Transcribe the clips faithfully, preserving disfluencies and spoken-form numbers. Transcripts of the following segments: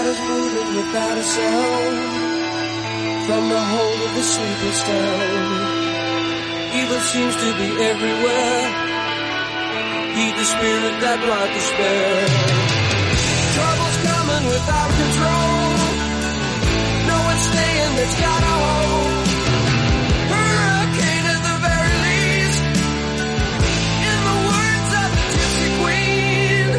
shadows moving without a sound from the hold of the sleepless town. Evil seems to be everywhere. Heed the spirit that brought despair. Trouble's coming without control. No one's staying that's got a hold. Hurricane at the very least, in the words of the Gypsy Queen.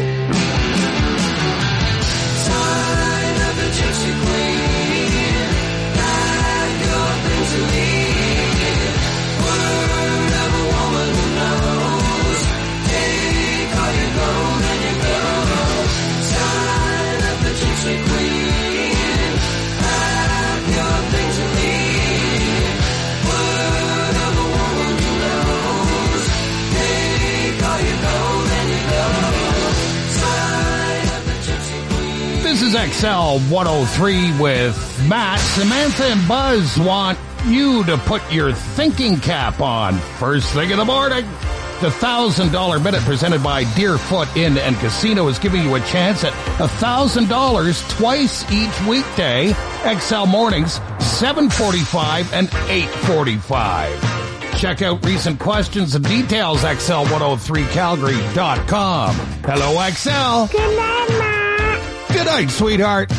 Sign of the Gypsy Queen, pack your things to leave. Word of a woman who knows. Take all your gold and your gold. Sign of the Gypsy Queen, pack your things to leave. Word of a woman who knows. Take all your gold and your gold. Sign of the Gypsy Queen. This is X L one oh three with Matt. Samantha and Buzz want you to put your thinking cap on first thing in the morning. The one thousand dollars minute presented by Deerfoot Inn and Casino is giving you a chance at one thousand dollars twice each weekday. X L mornings, seven forty-five and eight forty-five. Check out recent questions and details, X L one oh three Calgary dot com. Hello, X L. Good night, Matt. Good night, sweetheart.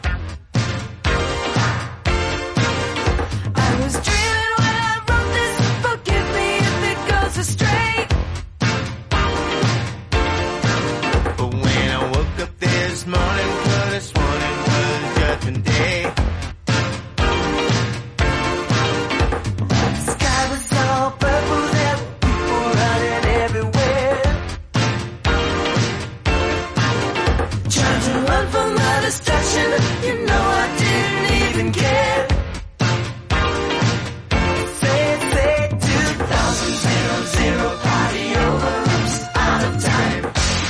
I was dreaming when I wrote this. Forgive me if it goes astray. But when I woke up this morning, could have sworn it was Judgment Day. The sky was all purple, there were people running everywhere. Trying to run from the destruction, you know I didn't even care. Say, say, two thousand, zero, zero, party over, oops, out of time.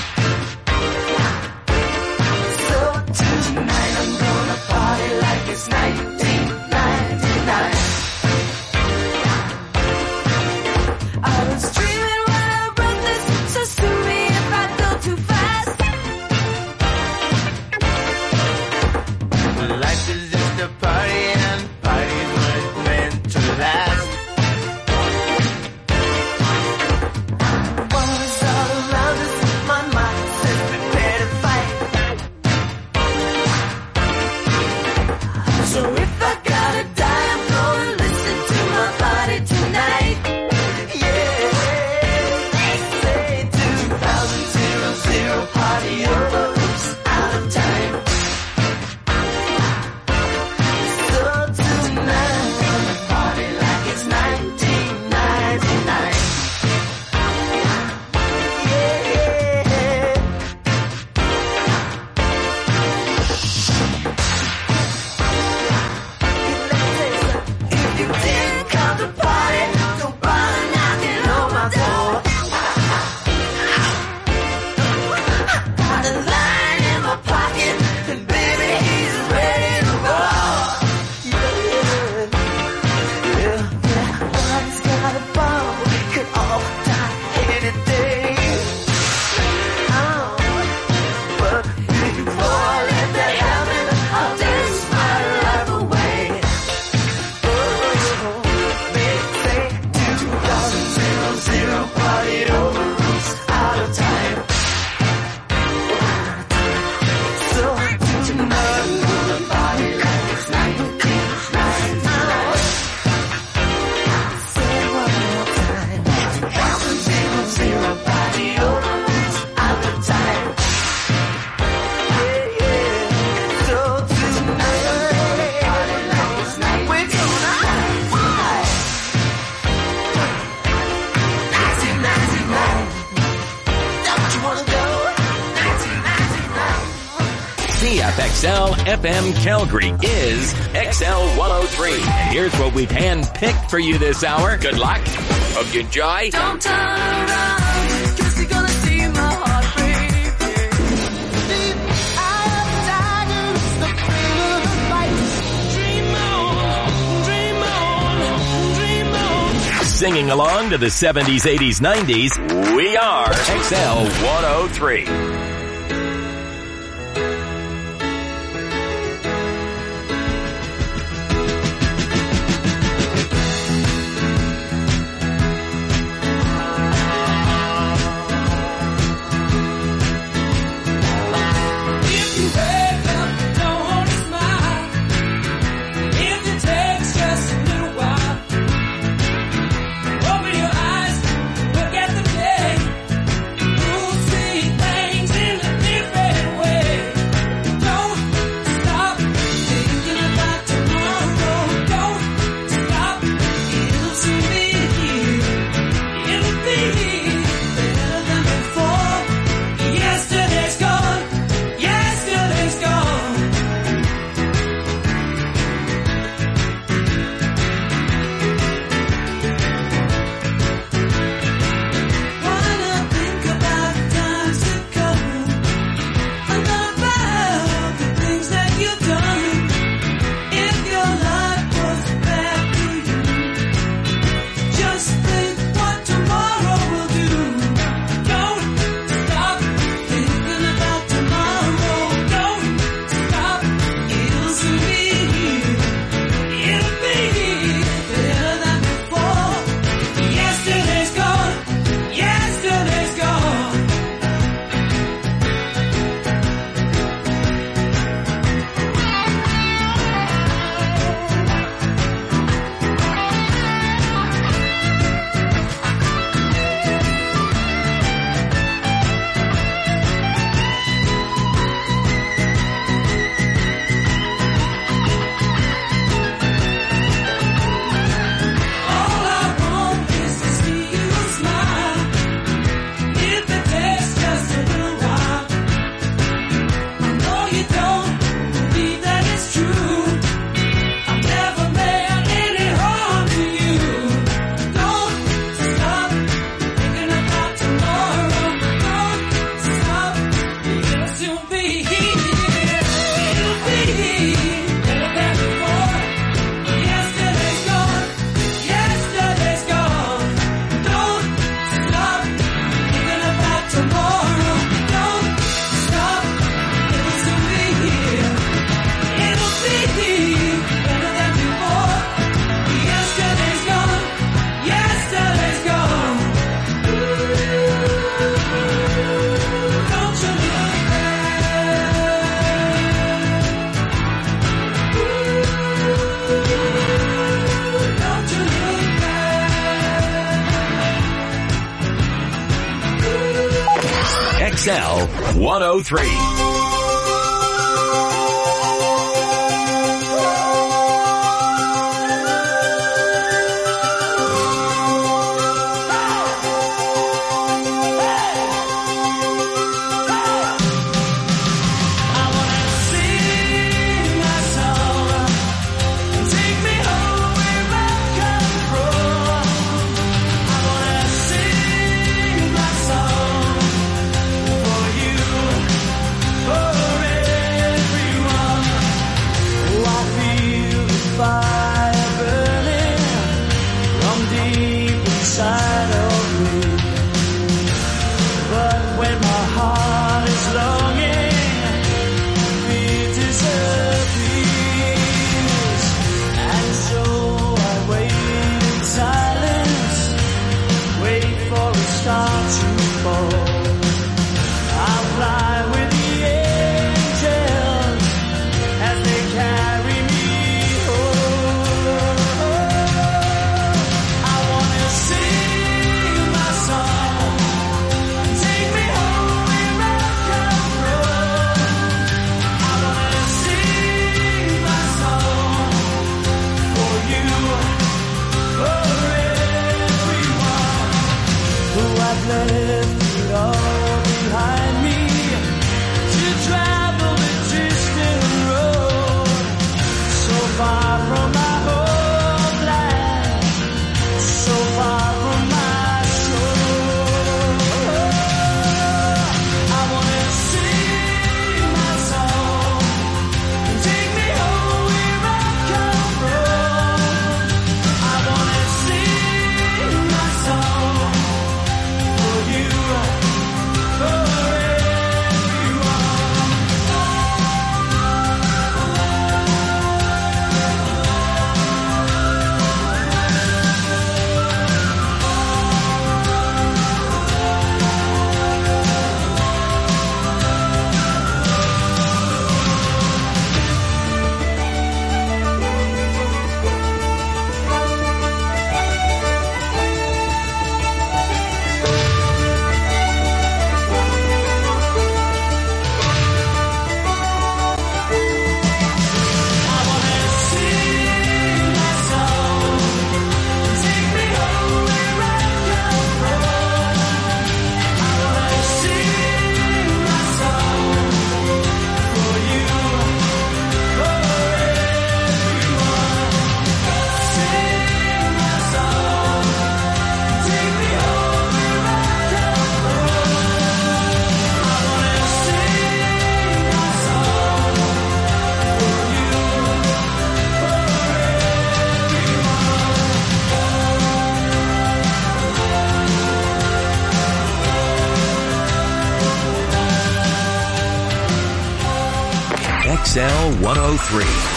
So tonight I'm gonna party like it's nineteen ninety-nine. I was dreaming when I wrote this, so sue me if I go too fast. Life is just a party and parties weren't meant to last. Wars all around us, my mind says prepare to fight. So if I gotta die, I'm gonna listen to my body tonight. Yeah, they say two thousand, zero, zero, party over, oops, out of time. So tonight I'm gonna party like it's nineteen ninety-nine. If you didn't come to party, don't bother knocking on my door. Got a line in my pocket, and baby, he's ready to roll. Yeah, yeah, yeah. Body's got a bomb, could all die any day. Oh, but before I let that happen, I'll dance my life away. Oh, they say two thousand, zero, zero, party over, oops, out of time. So tonight I'm gonna party like it's nineteen ninety-nine. Say it one more time. two thousand, zero, zero, party over, oops, out of time. Yeah, yeah. So tonight I'm gonna party like it's nineteen ninety-nine. nineteen ninety-nine. Don't you wanna go? nineteen ninety-nine. C F X L F M Calgary is X L one oh three. And here's what we've handpicked for you this hour. Good luck. Hope you enjoy. Don't turn around, 'cause you're gonna see my heart break. Deep out of time, it's the thrill of the fight. Dream on, dream on, dream on. Singing along to the seventies, eighties, nineties, we are X L one oh three. X L one oh three. X L one oh three.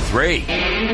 three.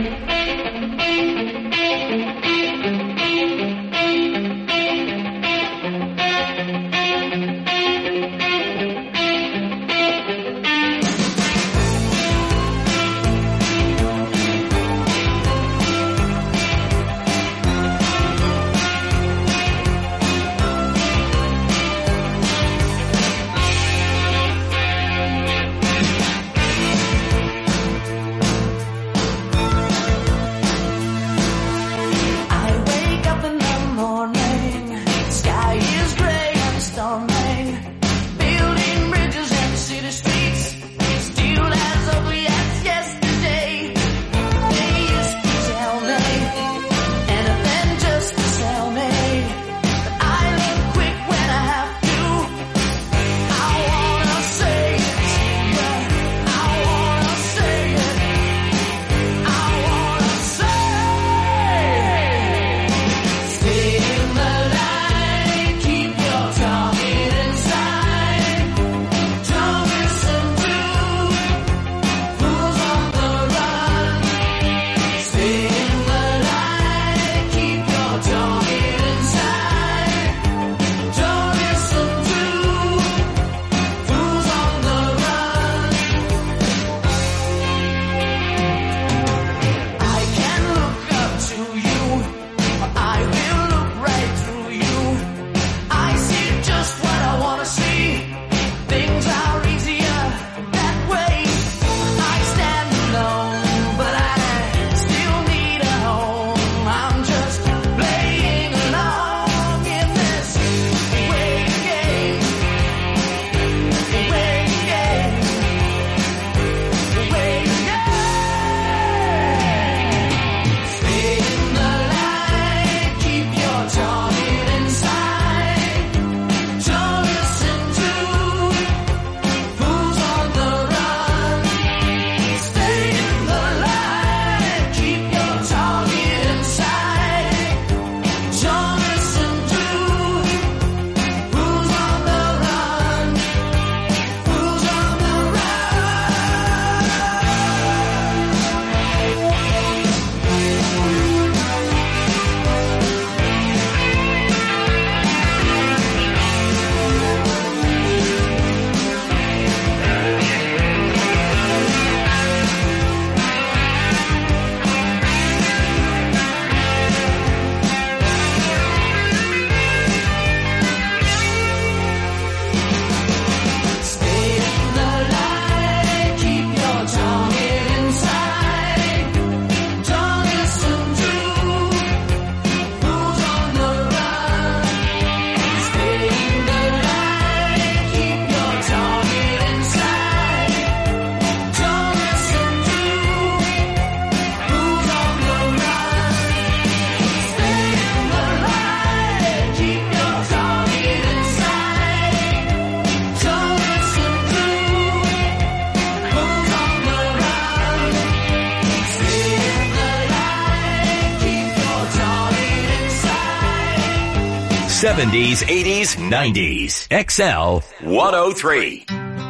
seventies, eighties, nineties. X L one oh three.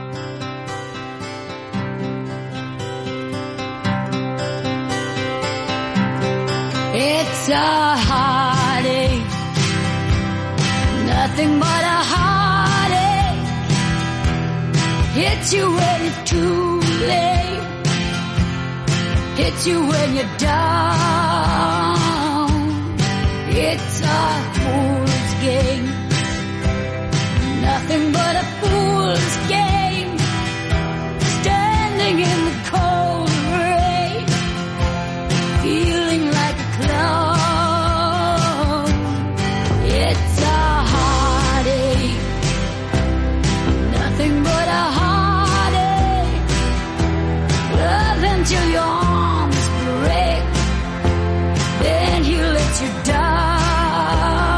It's a heartache, nothing but a heartache. Hits you when it's too late, hits you when you're down. It's a fool's game, nothing but a fool's game. Standing in the cold rain, feeling like a clown. It's a heartache, nothing but a heartache. Love until your arms break, then he lets you down.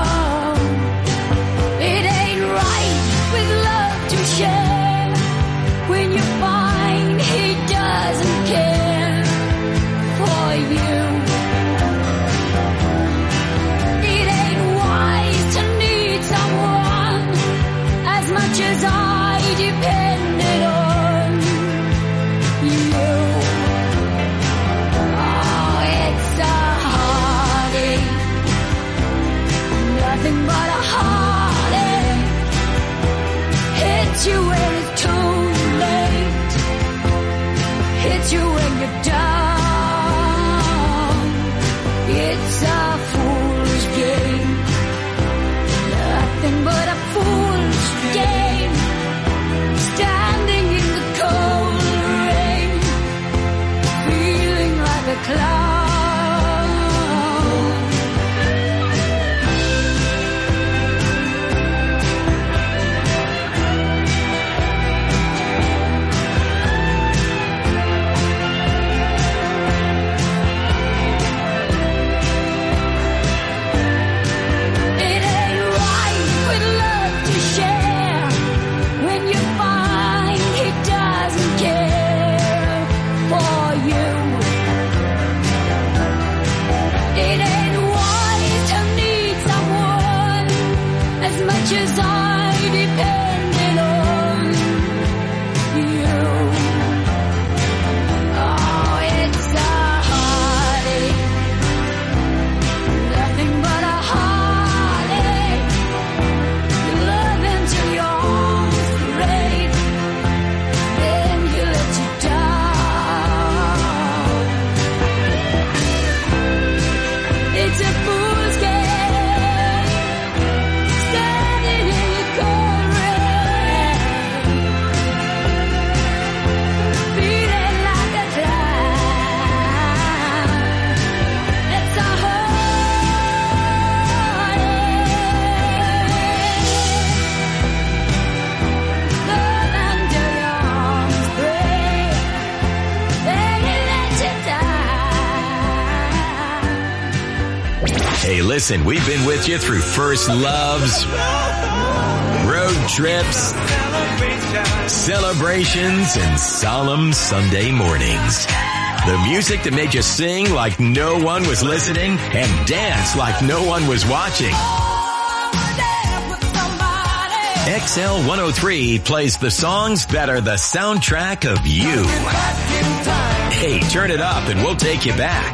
nothing but a heartache. Hits you when it's too late. Hits you when you're down. It's a fool's game. Nothing but a fool's game. Standing in the cold rain, feeling like a clown. As I depended on you. Oh, it's a heartache. Nothing but a heartache. You love him till your arms break. Then he lets you down. It's a fool's game. Hey, listen, we've been with you through first loves, road trips, celebrations, and solemn Sunday mornings. The music that made you sing like no one was listening and dance like no one was watching. X L one oh three plays the songs that are the soundtrack of you. Hey, turn it up and we'll take you back.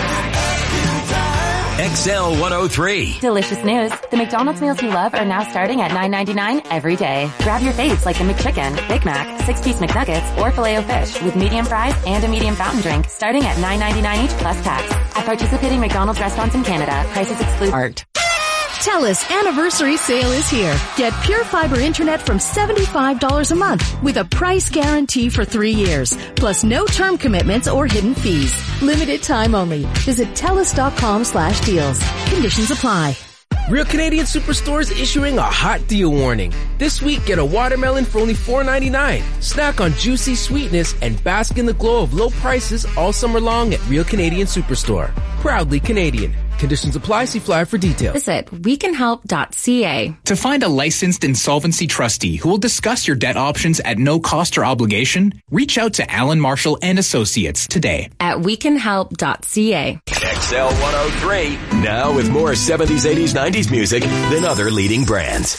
X L one oh three. Delicious news. The McDonald's meals you love are now starting at nine ninety-nine every day. Grab your faves like the McChicken, Big Mac, six-piece McNuggets, or Filet-O-Fish with medium fries and a medium fountain drink starting at nine ninety-nine each plus tax. At participating McDonald's restaurants in Canada, prices exclude art. TELUS anniversary sale is here. Get Pure Fiber Internet from seventy-five dollars a month with a price guarantee for three years, plus no term commitments or hidden fees. Limited time only. Visit TELUS.com slash deals. Conditions apply. Real Canadian Superstore is issuing a hot deal warning. This week, get a watermelon for only four ninety-nine. Snack on juicy sweetness and bask in the glow of low prices all summer long at Real Canadian Superstore. Proudly Canadian. Conditions apply. See flyer for details. Visit we can help dot c a. To find a licensed insolvency trustee who will discuss your debt options at no cost or obligation, reach out to Alan Marshall and Associates today at we can help dot c a. X L one oh three, now with more seventies, eighties, nineties music than other leading brands.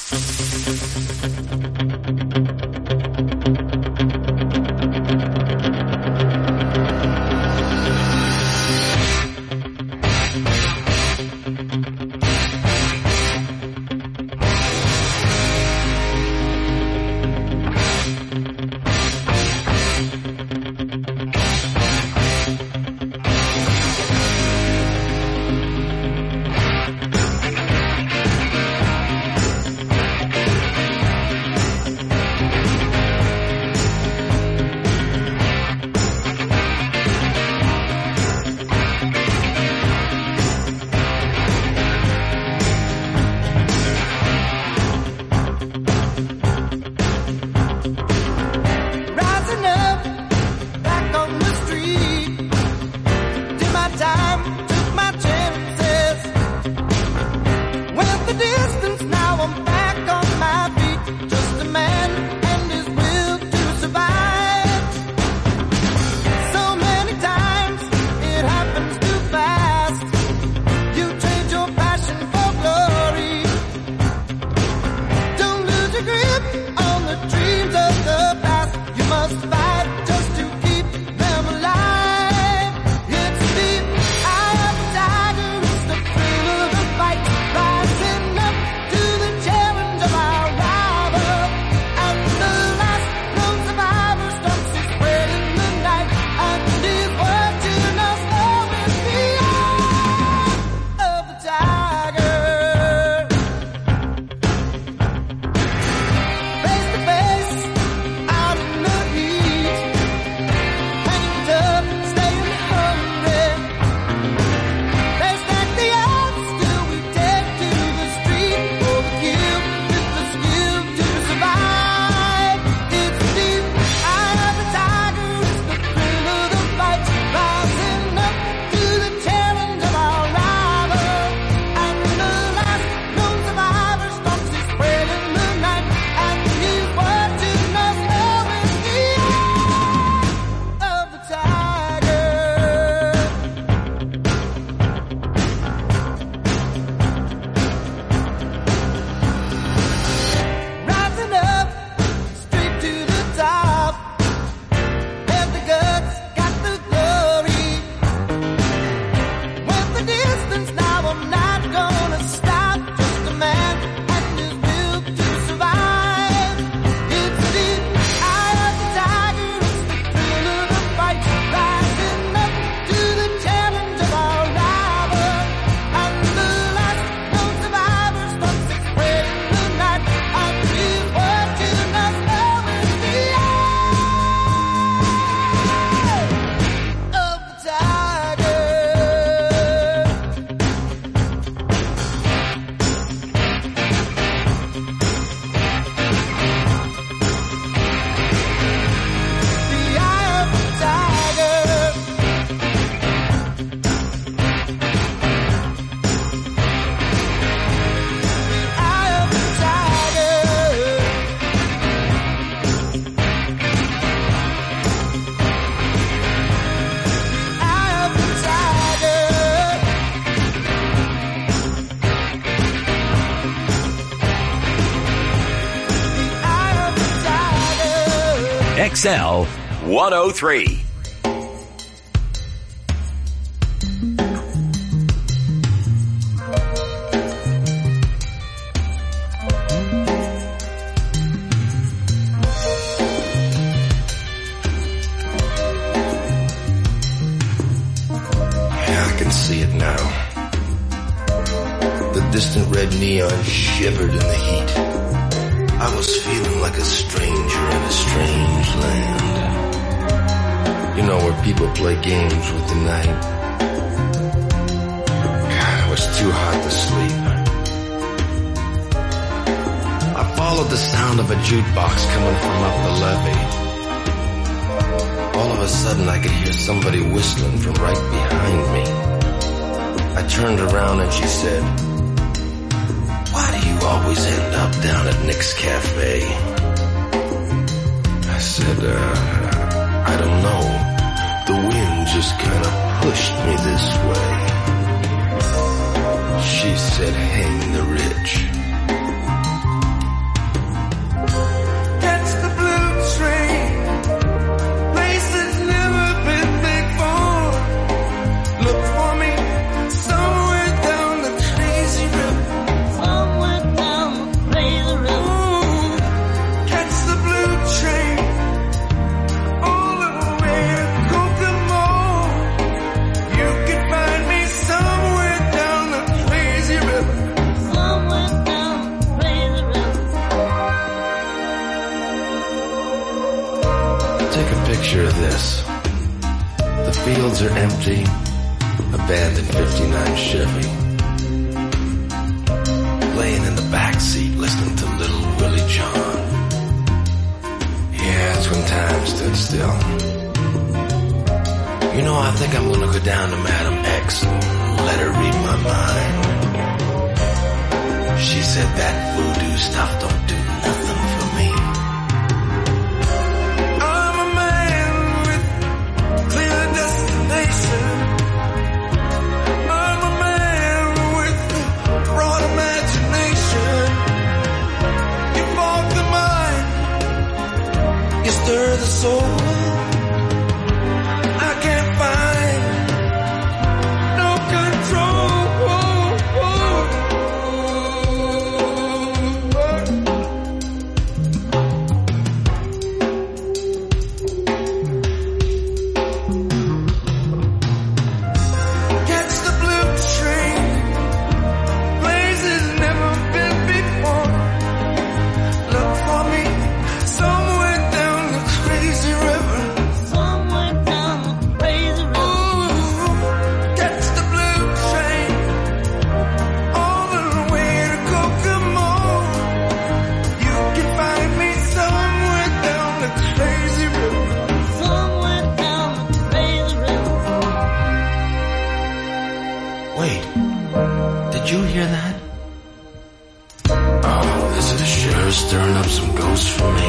X L one oh three. Distant red neon shivered in the heat. I was feeling like a stranger in a strange land. You know, where people play games with the night. God, it was too hot to sleep. I followed the sound of a jukebox coming from up the levee. All of a sudden, I could hear somebody whistling from right behind me. I turned around and she said, "Why do you always end up down at Nick's Cafe?" I said, uh, I don't know. The wind just kind of pushed me this way. She said, "Hang the rich." Catch the blue train, place that's never been before. Look for me somewhere down the crazy river. Picture of this. The fields are empty, abandoned fifty-nine Chevy. Laying in the back seat listening to Little Willie John. Yeah, that's when time stood still. You know, I think I'm gonna go down to Madam X and let her read my mind. She said that voodoo stuff don't do nothing for me. Stir the soul. I can't find no control. Catch the blue train, places never been before. Look for me somewhere down the crazy river. Somewhere down the crazy river. Ooh, catch the blue train all the way to Kokomo. You can find me somewhere down the crazy river. Somewhere down the crazy river. Wait, did you hear that? Oh, this is sure stirring up some ghosts for me.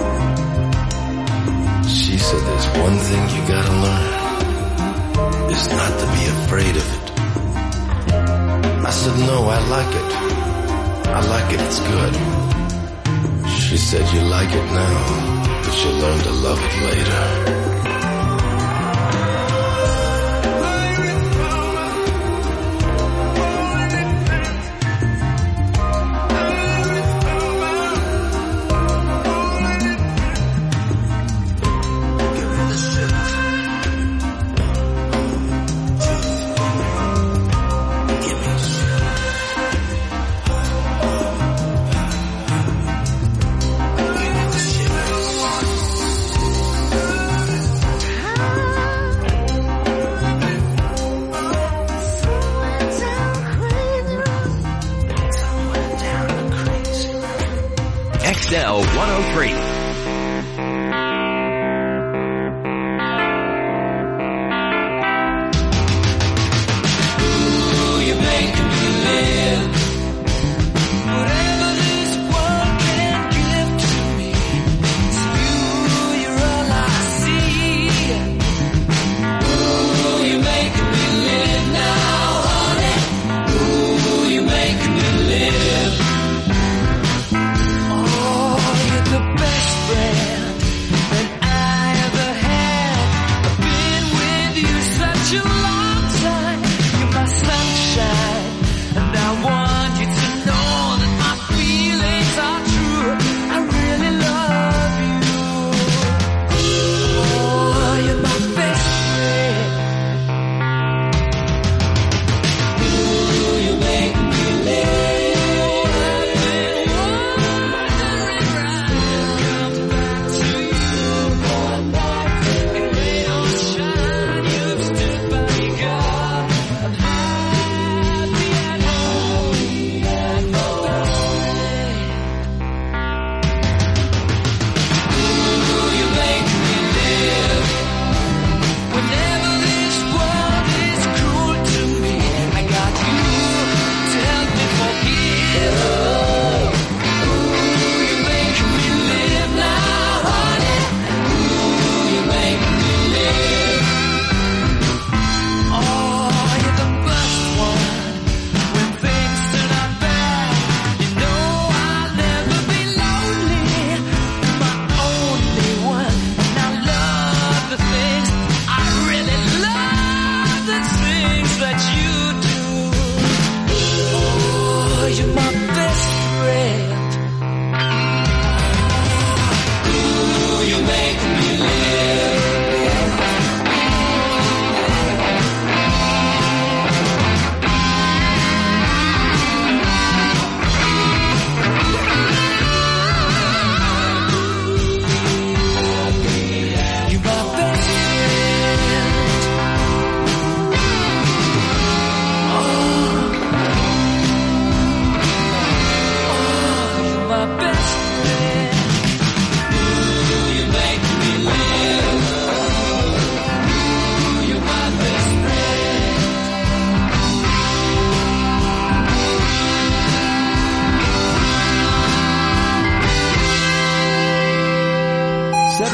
She said there's one thing you gotta learn, is not to be afraid of it. I said, no, I like it. I like it, it's good. She said, you like it now, but you'll learn to love it later. X L one oh three. Best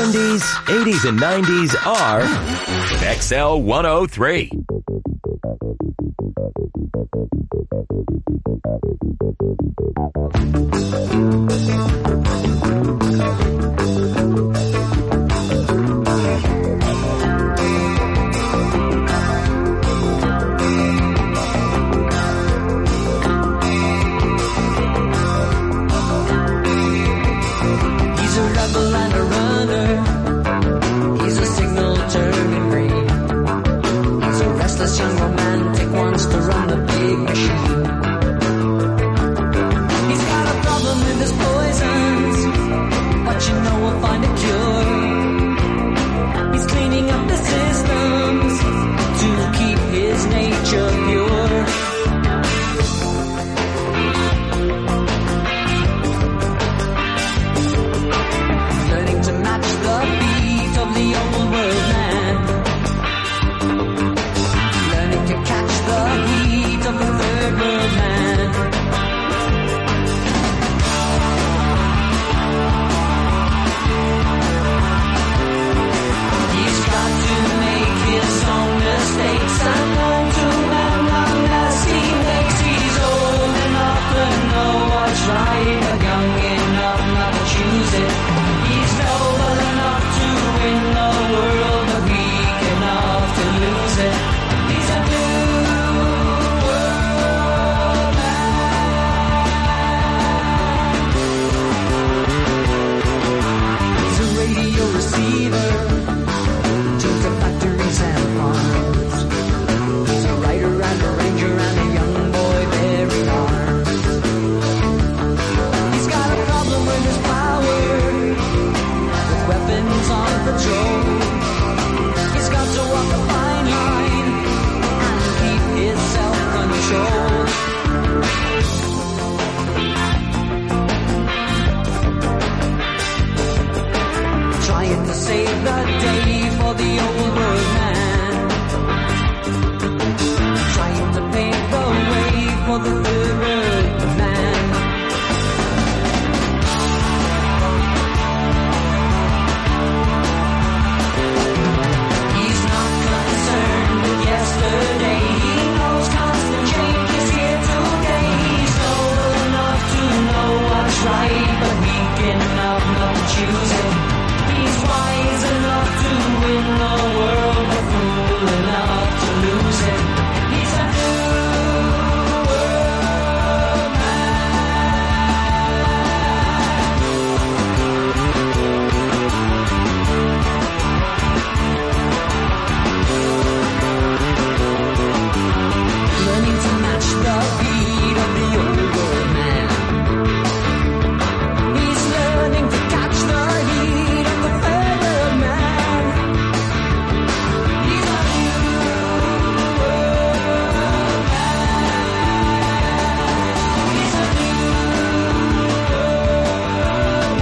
seventies, eighties, and nineties are X L one oh three. He's a rebel and a runner. He's a signal turning green. He's a restless young romantic, wants to run the big machine. He's got a problem with his poisons, but you know we'll find a cure. He's cleaning up the systems to keep his nature pure. Learning to match the beat of the old world man. Learning to catch the heat of the third world man. He's got to make his own mistakes and learn to learn long as he makes. He's old enough to know what's right, but young enough not to choose it. He's noble enough to win the world, but weak enough to lose it. He's a new world man. He's a radio receiver, tunes the factories and farms. He's a writer and a ranger and a young boy bearing arms. He's got a problem with his power, with weapons on patrol. He's got to walk a fine line and keep his self-control. Trying to save the day for the old world man. Trying to pave the way for the third world man. He's not concerned with yesterday. He knows constant change is here today. He's noble enough to know what's right, but weak enough not to choose it. He's wise enough to win the world, but fool enough to lose it. He's a new world man. Learning to match the beat of the old world man. He's learning to catch the heat of the third world man. He's a new world man. He's a new world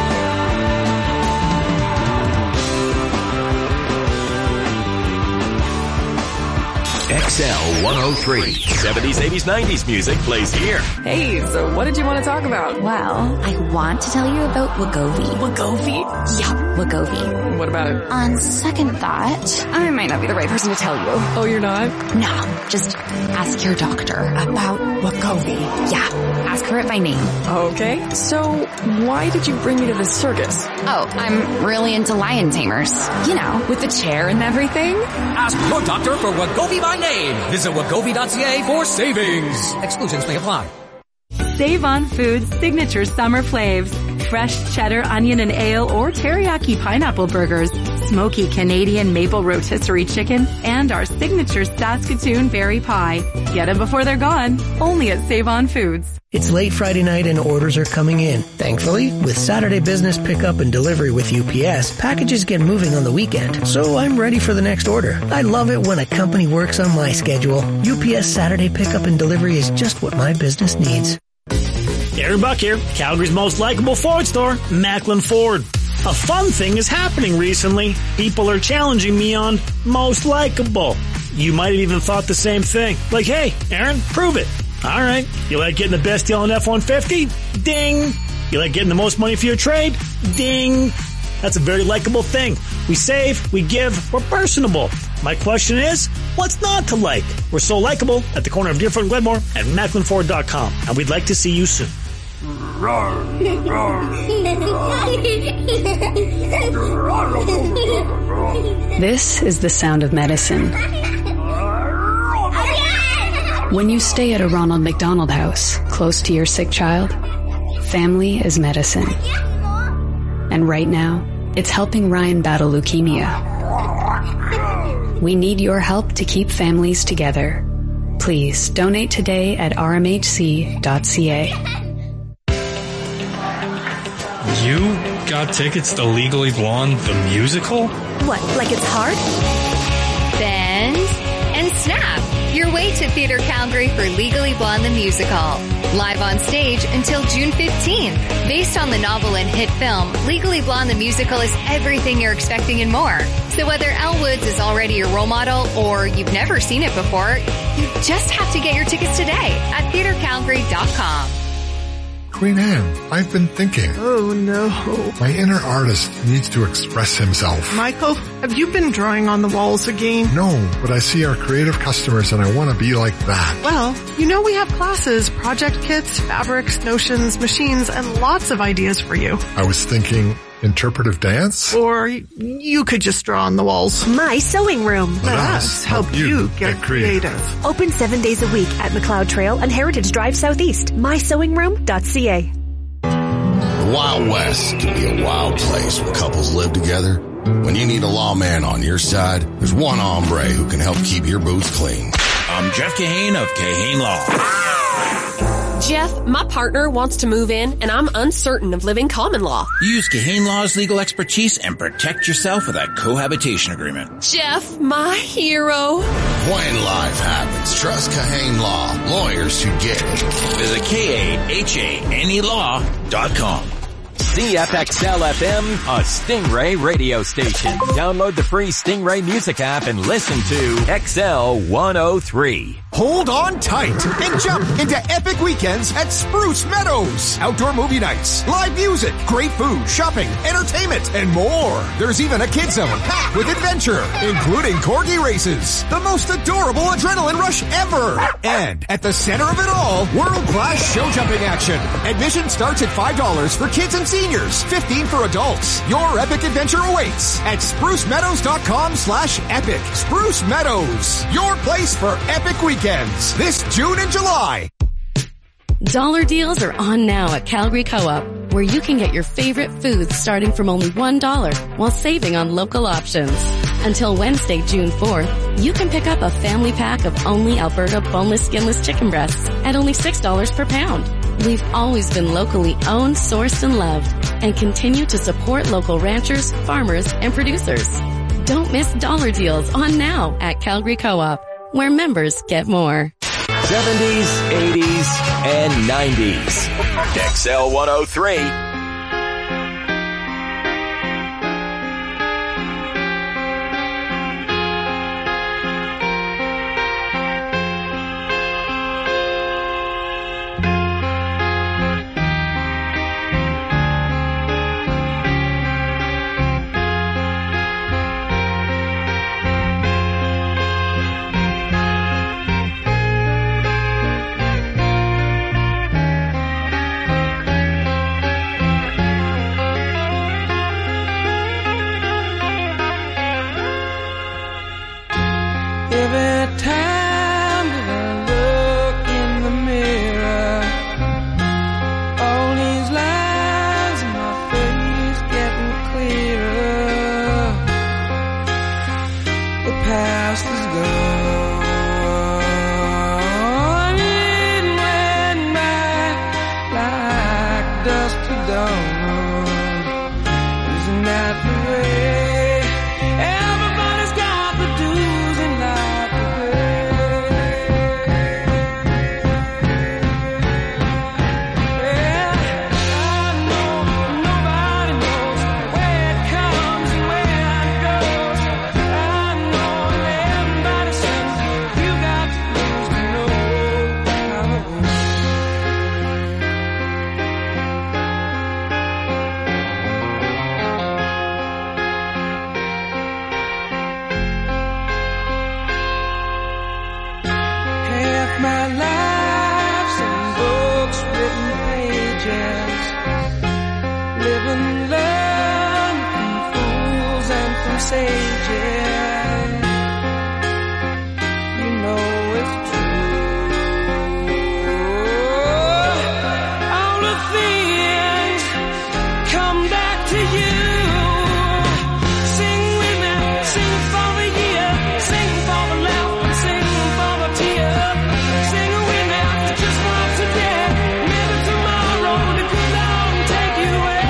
X L one oh three. seventies, eighties, nineties music plays here. Hey, so what did you want to talk about? Well, I want to tell you about Wegovy. Wegovy? Yeah, Wegovy. What about it? On second thought, I might not be the right person to tell you. Oh, you're not? No, just ask your doctor about Wegovy. Yeah, ask her it by name. Okay, so why did you bring me to this circus? Oh, I'm really into lion tamers. You know, with the chair and everything. Ask your doctor for Wegovy by name. Visit wegovy dot c a for savings. Exclusions may apply. Save on Foods signature summer flavs. Fresh cheddar, onion, and ale or teriyaki pineapple burgers, smoky Canadian maple rotisserie chicken, and our signature Saskatoon berry pie. Get them before they're gone. Only at Save on Foods. It's late Friday night and orders are coming in. Thankfully, with Saturday business pickup and delivery with U P S, packages get moving on the weekend, so I'm ready for the next order. I love it when a company works on my schedule. U P S Saturday pickup and delivery is just what my business needs. Aaron Buck here, Calgary's most likable Ford store, Macklin Ford. A fun thing is happening recently. People are challenging me on most likable. You might have even thought the same thing. Like, hey, Aaron, prove it. All right. You like getting the best deal on F one fifty? Ding. You like getting the most money for your trade? Ding. That's a very likable thing. We save, we give, we're personable. My question is, what's not to like? We're so likable at the corner of Deerfoot and Glenmore at Macklin Ford dot com, and we'd like to see you soon. This is the sound of medicine. When you stay at a Ronald McDonald House, close to your sick child, family is medicine. And right now, it's helping Ryan battle leukemia. We need your help to keep families together. Please donate today at r m h c dot c a. You got tickets to Legally Blonde, the musical? What, like it's hard? Bend and snap your way to Theatre Calgary for Legally Blonde the Musical. Live on stage until June fifteenth. Based on the novel and hit film, Legally Blonde the Musical is everything you're expecting and more. So whether Elle Woods is already your role model or you've never seen it before, you just have to get your tickets today at theatre calgary dot com. Queen Anne, I've been thinking. Oh, no. My inner artist needs to express himself. Michael, have you been drawing on the walls again? No, but I see our creative customers and I want to be like that. Well, you know we have classes, project kits, fabrics, notions, machines, and lots of ideas for you. I was thinking interpretive dance? Or you could just draw on the walls. My Sewing Room. Let, Let us help, help you get, get creative. creative. Open seven days a week at McLeod Trail and Heritage Drive Southeast. my sewing room dot c a. The Wild West can be a wild place when couples live together. When you need a lawman on your side, there's one hombre who can help keep your boots clean. I'm Jeff Kahane of Kahane Law. Jeff, my partner wants to move in, and I'm uncertain of living common law. Use Kahane Law's legal expertise and protect yourself with a cohabitation agreement. Jeff, my hero. When life happens, trust Kahane Law. Lawyers who get it. Visit K A H A N E law dot com. C F X L F M, a Stingray radio station. Download the free Stingray music app and listen to X L one oh three. Hold on tight and jump into epic weekends at Spruce Meadows. Outdoor movie nights, live music, great food, shopping, entertainment, and more. There's even a kid zone packed with adventure, including corgi races, the most adorable adrenaline rush ever. And at the center of it all, world-class show jumping action. Admission starts at five dollars for kids and seniors, fifteen dollars for adults. Your epic adventure awaits at spruce meadows dot com slash epic. Spruce Meadows, your place for epic weekends this June and July. Dollar deals are on now at Calgary Co-op, where you can get your favorite foods starting from only one dollar while saving on local options. Until Wednesday, June fourth, you can pick up a family pack of only Alberta boneless, skinless chicken breasts at only six dollars per pound. We've always been locally owned, sourced, and loved, and continue to support local ranchers, farmers, and producers. Don't miss dollar deals on now at Calgary Co-op, where members get more. seventies, eighties, and nineties. X L one oh three. Every time that I look in the mirror, all these lines in my face getting clearer. The past is gone, it went by like dust to dawn. Isn't that the way? Everybody's got the dues in life to pay. Yeah, I know nobody knows where it comes and where it goes. I know that everybody says you got to lose to know how it goes. sages. You know it's true. All the things come back to you. Sing with me, sing for the year, sing for the laugh and sing for the tear. Sing with me, just for today, maybe tomorrow the good Lord will take you away.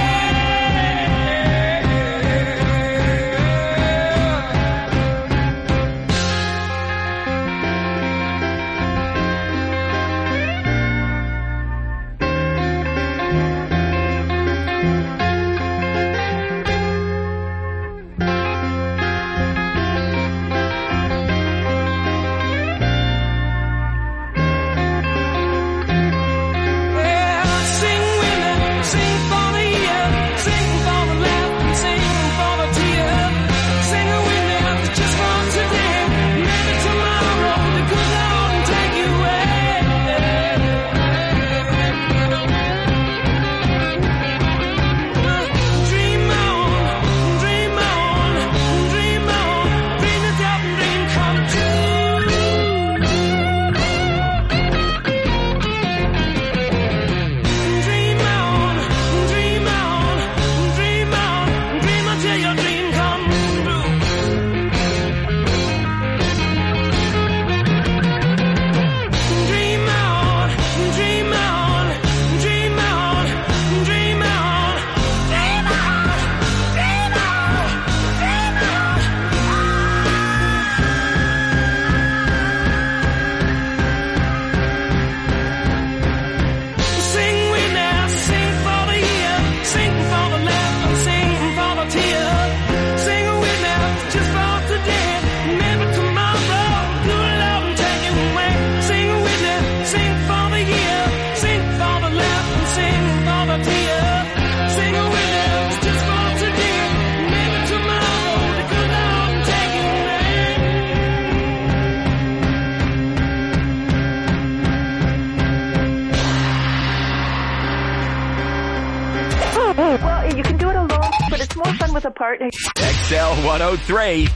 Well, you can do it alone, but it's more fun with a partner. X L one oh three.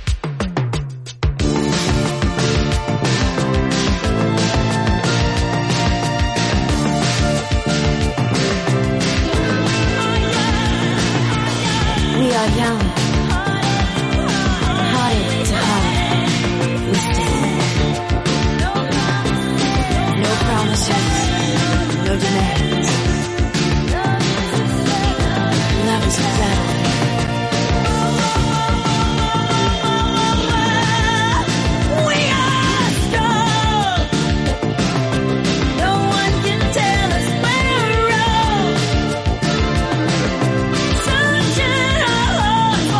We are young, hearted to heart, we stand. No promises, no demands. Love is a battle. We are strong. No one can tell us we're wrong. Sunshine our hearts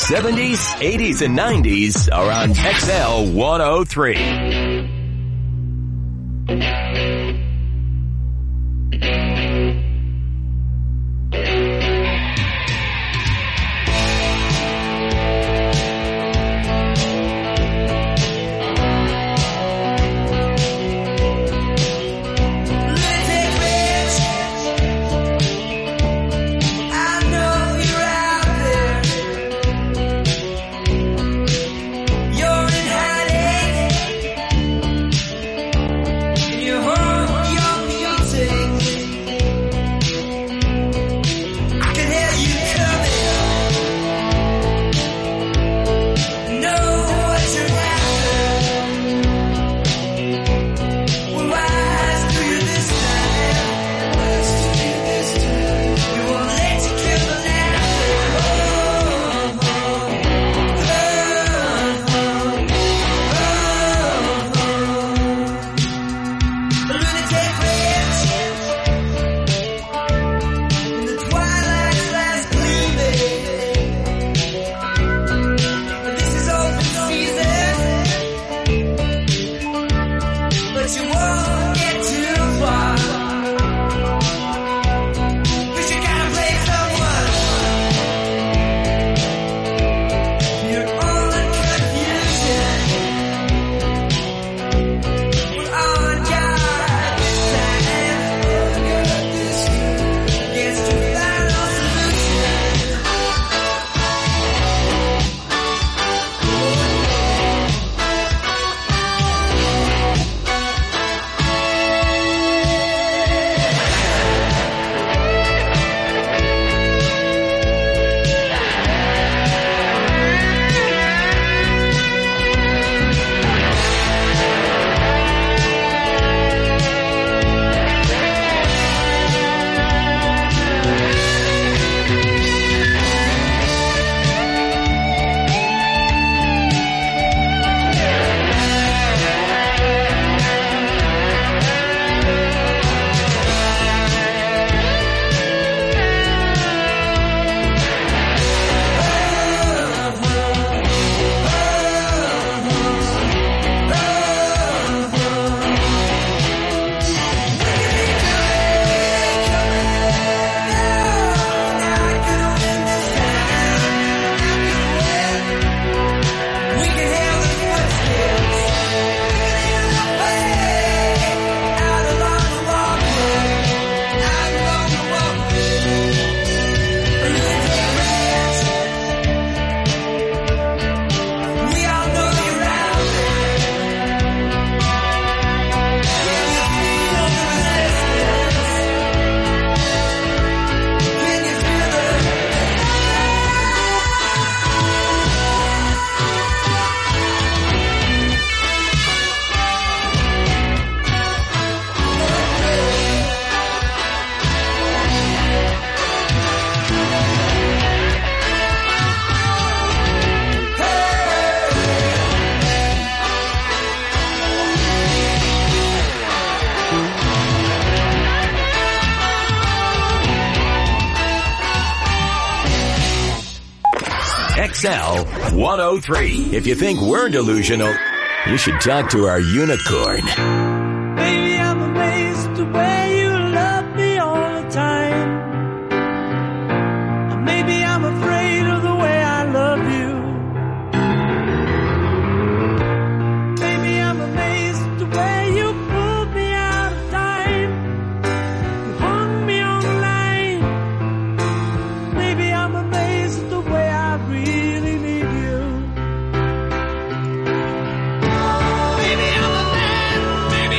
seventies, eighties, and nineties are on X L one oh three. X L one oh three. If you think we're delusional, you should talk to our unicorn. Baby, I'm amazed the way you love me all the time. Or maybe I'm afraid of the way I love you. Baby, I'm amazed the way you pulled me out of time. You hung me on the line. Baby, I'm amazed at the way I really need you. Baby, I'm a man. Baby,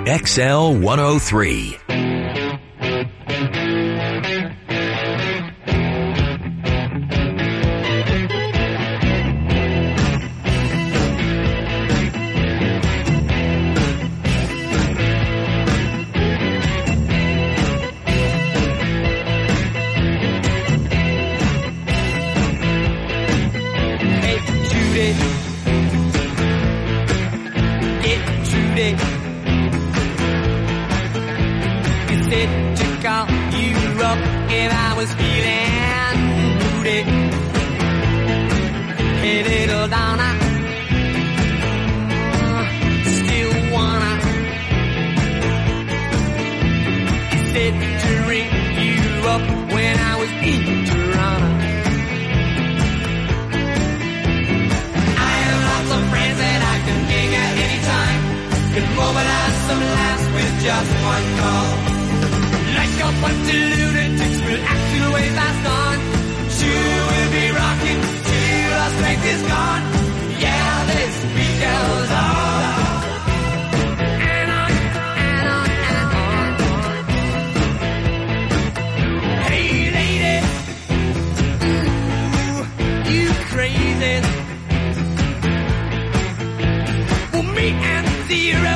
X L one oh three. Zero.